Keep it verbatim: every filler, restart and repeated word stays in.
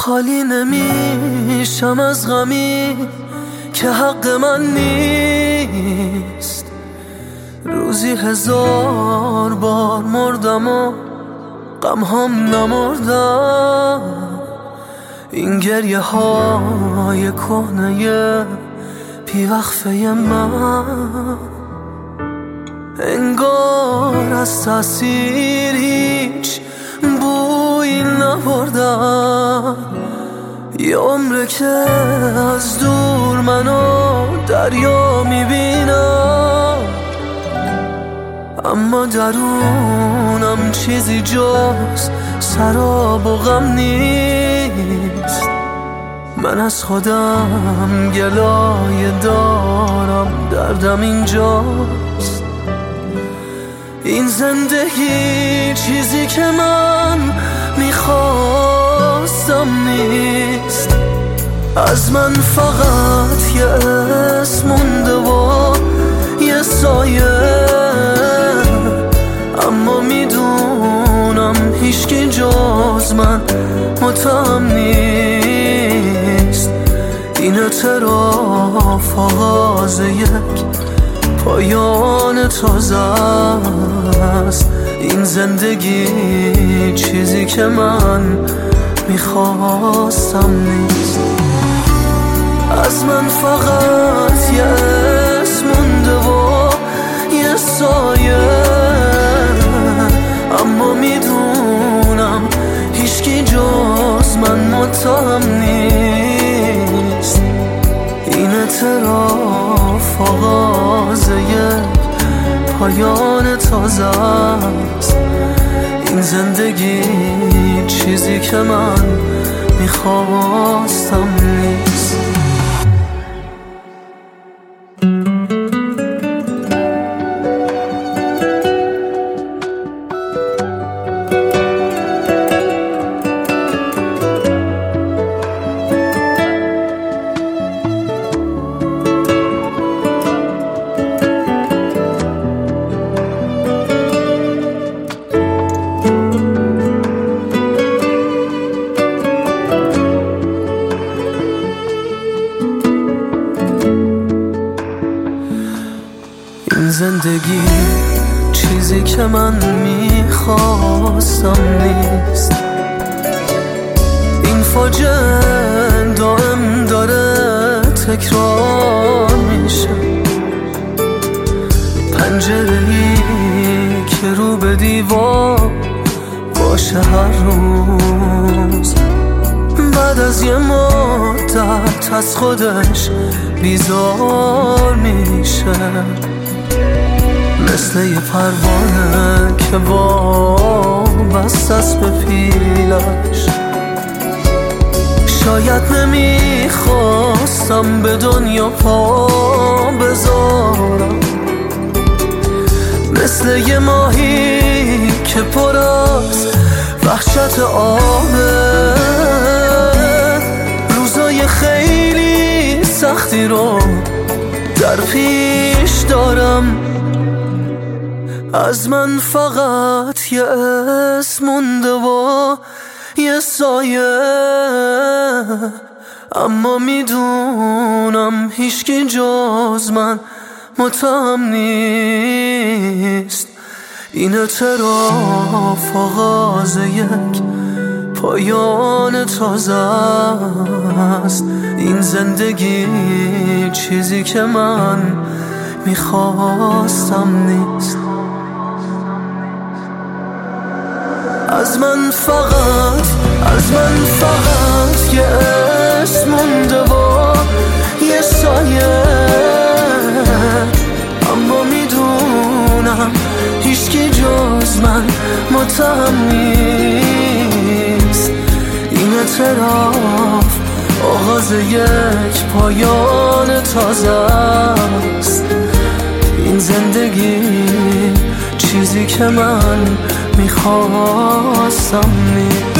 خالی نمیشم از غمی که حق من نیست. روزی هزار بار مردم و غم هم نمردم. این گریه های کهنه بیوقفه من انگار از تأثیر هیچ بویی نبردم. یه عمره که از دور منو دریا میبینم، اما درونم چیزی جز سراب و غم نیست. من از خودم گلایه دارم، دردم اینجاست. این زندگی چیزی که من میخواستم نیست. از من فقط یه اسم مونده و یه سایه، اما میدونم هیچکی جز من متهم نیست. این اعتراف آغاز یک پایان تازه است. این زندگی چیزی که من میخواستم نیست. از من فقط یه اسم مونده و یه سایه، اما میدونم هیچکی جز من متهم نیست. این اعتراف آغاز یک پایان تازه است. این زندگی چیزی که من میخواستم نیست. این زندگی چیزی که من میخواستم نیست. این فاجعه دائم داره تکرار میشه. پنجره‌ای که رو به دیوار باشه هر روز، بعد از یه مدت از خودش بیزار میشه. مثل یه پروانه که وابسته است به پیلش. شاید نمیخواستم به دنیا پا بذارم، مثل یه ماهی که پر از وحشت آبه. روزای خیلی سختی رو در پیش دارم. از من فقط یه اسم مونده و یه سایه، اما میدونم هیچکی جز من متهم نیست. این اعتراف آغاز یک پایان تازه است. این زندگی چیزی که من میخواستم نیست. از من فقط از من فقط یه اسم مونده و یه سایه، اما میدونم هیچکی جز من متهم نیست. این اعتراف آغاز یک پایان تازه است. این زندگی چیزی که من میخواستم نیست.